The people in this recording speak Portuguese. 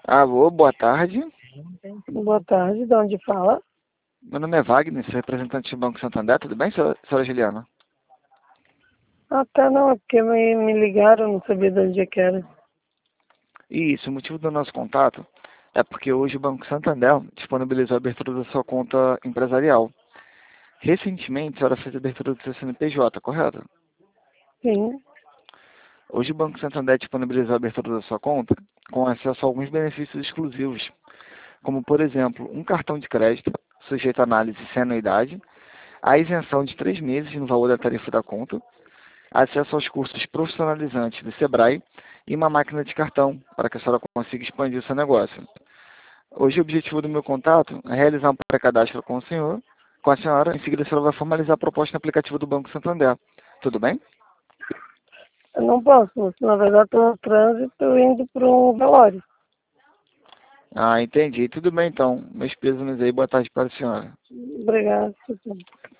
Alô, boa tarde. Boa tarde, de onde fala? Meu nome é Wagner, sou representante do Banco Santander. Tudo bem, senhora Juliana? Ah, tá, não, é porque me ligaram, não sabia de onde é que era. Isso, o motivo do nosso contato é porque hoje o Banco Santander disponibilizou a abertura da sua conta empresarial. Recentemente, a senhora fez a abertura do seu CNPJ, correto? Sim, Hoje o Banco Santander disponibilizou a abertura da sua conta com acesso a alguns benefícios exclusivos, como, por exemplo, um cartão de crédito sujeito a análise sem anuidade, a isenção de 3 meses no valor da tarifa da conta, acesso aos cursos profissionalizantes do Sebrae e uma máquina de cartão para que a senhora consiga expandir o seu negócio. Hoje o objetivo do meu contato é realizar um pré-cadastro com o senhor, com a senhora. Em seguida a senhora vai formalizar a proposta no aplicativo do Banco Santander. Tudo bem? eu não posso, na verdade estou no trânsito indo para um velório. Ah, entendi. Tudo bem então. Meus pêsames aí. Boa tarde para a senhora. Obrigado.